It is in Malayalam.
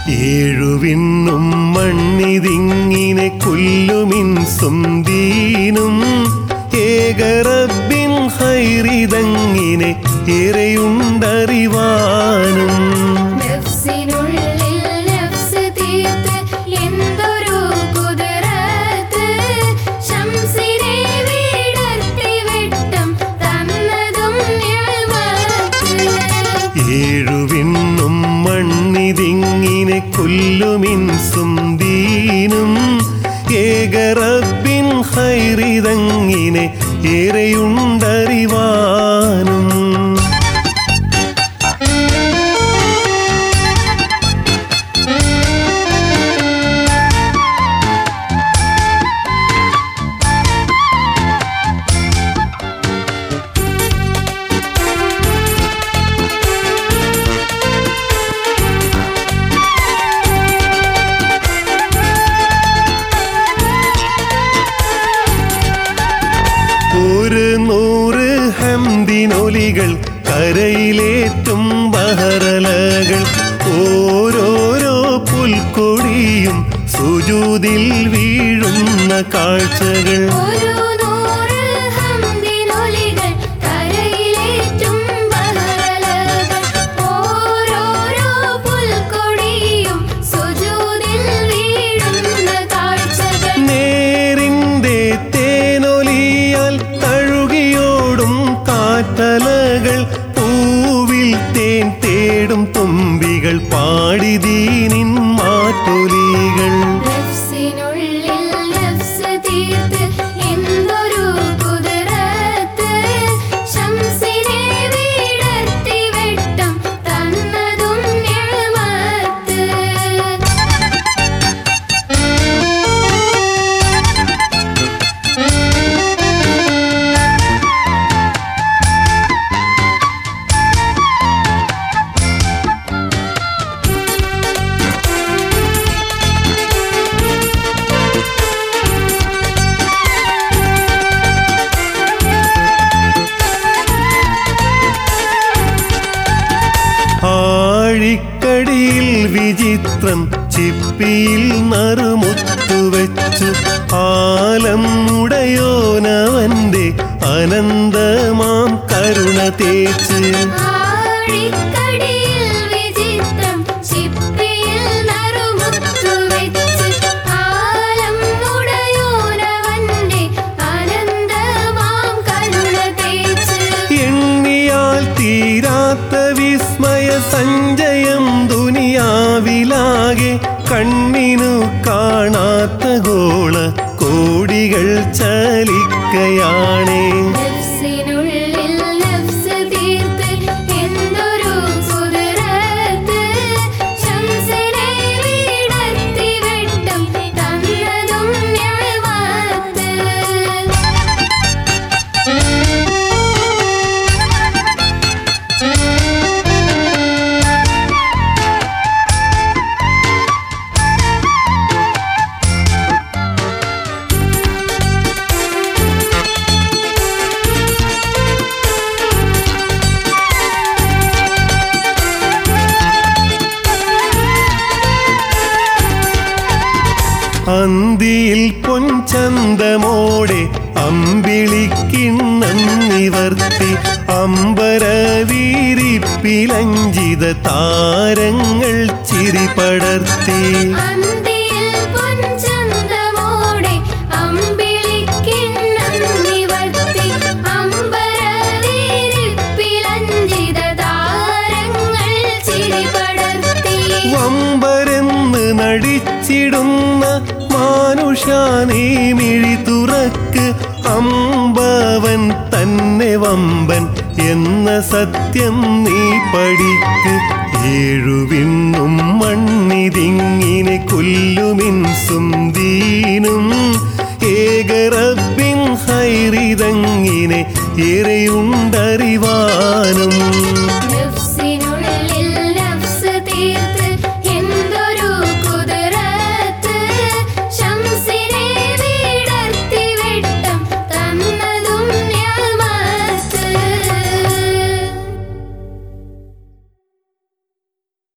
ഏഴുവിണ്ണും മണ്ണിതിങ്ങിനെ കൊല്ലുമിൻസും ദീനും ഏകറബ്ബിൻ ഹൈറിതങ്ങിനെ ഏറെയുണ്ടറിവാനും ഏഴുവിണ്ണും മണ്ണിതിങ്ങിനെ കൊല്ലുമിൻസും ദീനും ഏകറബ്ബിൻ ഹൈറിതങ്ങിനെ ഏറെയുണ്ടറിവാനും ഒരു 100 ഹംദിനൊലികൾ കരയിലേറ്റും ബഹറലകൾ ഓരോരോ പുൽക്കൊടിയും സുജൂദിൽ വീഴുന്ന കാഴ്ചകൾ തലകൾ പൂവിൽ തേൻ തേടും തുമ്പികൾ പാടിദീനിൻ മാറ്റൊലികൾ ആഴിക്കടിയിൽ വിചിത്രം ചിപ്പിയിൽ നറുമുത്തുവെച്ചു ആലം ഉടയോനവന്റെ അനന്തമാം കരുണ തേച്ച് തീരാത്ത വിസ്മയ സഞ്ചയം ദുനിയാവിലാകെ കണ്ണിനു കാണാത്ത ഗോള കോടികൾ ചലിക്കയാണേ അന്തിയിൽ പൊൻചന്തമോടെ അമ്പിളിക്കിണ്ണം നിവർത്തി അമ്പരവീരിപ്പിലഞ്ചിത താരങ്ങൾ ചിരിപടർത്തി വമ്പരെന്ന് നടിച്ചിടുന്ന മാനുഷാനീ മിഴി തുറക്ക് അമ്പവൻ തന്നെ വമ്പൻ എന്ന സത്യം നീ പഠിക്ക് ഏഴുവിണ്ണും മണ്ണിതിങ്ങിനെ കൊല്ലുമിൻസും ദീനും ഏകറബ്ബിൻ ഹൈറിതങ്ങിനെ ഏറെയുണ്ടറിവാനും